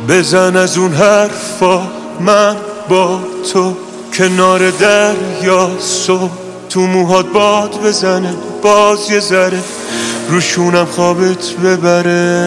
بزن از اون حرفا، من با تو کنار دریا، صبح تو موهات باد بزنه، باز یه ذره روشونم خوابت ببره.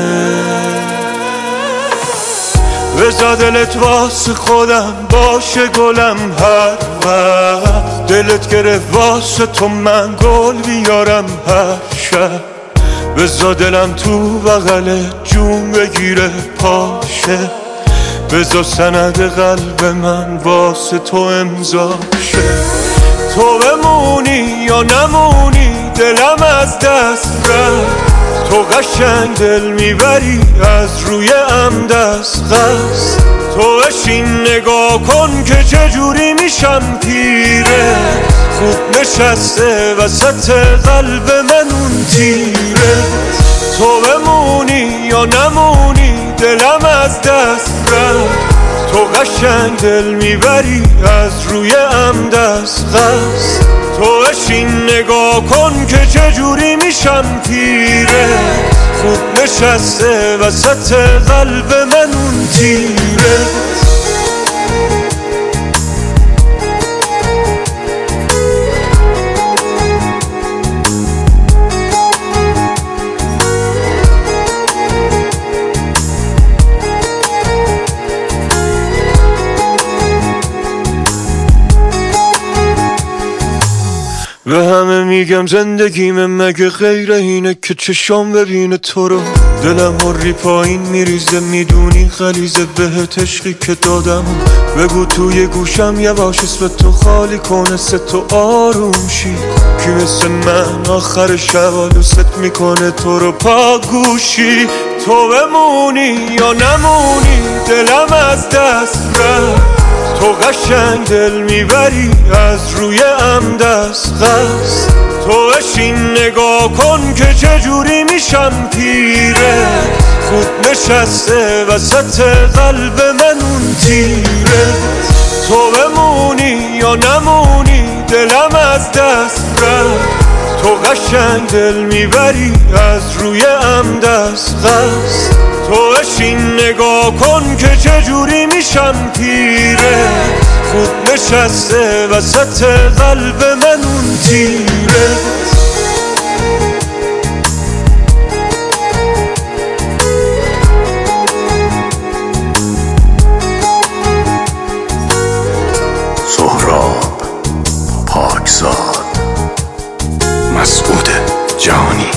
بذار دلت واسه خودم باشه گلم، هر وقت دلت گرفت واسه تو من گل بیارم هر شب. بذار دلم تو بغل جون بگیره پاشه، بذار سند قلب من واسه تو امضا شه. تو بمونی یا نمونی دلم از دست رفت، تو قشنگ دل میبری از روی دست قصد. تو بشین نگاه کن که چجوری میشم پیره، خوب نشسته وسط قلب من اون تیره. تو بمونی یا نمونی دلم از دست رفت، تو قشنگ دل میبری از روی دست قصد. تو بشین نگاه کن که چجوری میشم پیره، خوب نشسته وسط قلب من اون تیره. به همه میگم زندگیم مگه غیر اینه که چشام ببینه تو رو، دلم هری پایین میریزه میدونی غلیظه بهت عشقی که دادم. بگو توی گوشم یواش اسم تو خالی کنه سه تو آروم شی، کی مثل من آخر شب دوست میکنه تو رو پا گوشی. تو بمونی یا نمونی دلم از دست رفت، تو قشنگ دل میبری از روی دست قصد. تو بشین نگاه کن که چجوری میشم پیره، خوب نشسته وسط قلب من اون تیره. تو بمونی یا نمونی دلم از دست رفت، تو قشنگ دل میبری از روی دست قصد. تو بشین نگاه کن که چجوری میشم پیره، خوب نشسته وسط قلب من اون تیره. سهراب پاکزاد، مسعود جانی.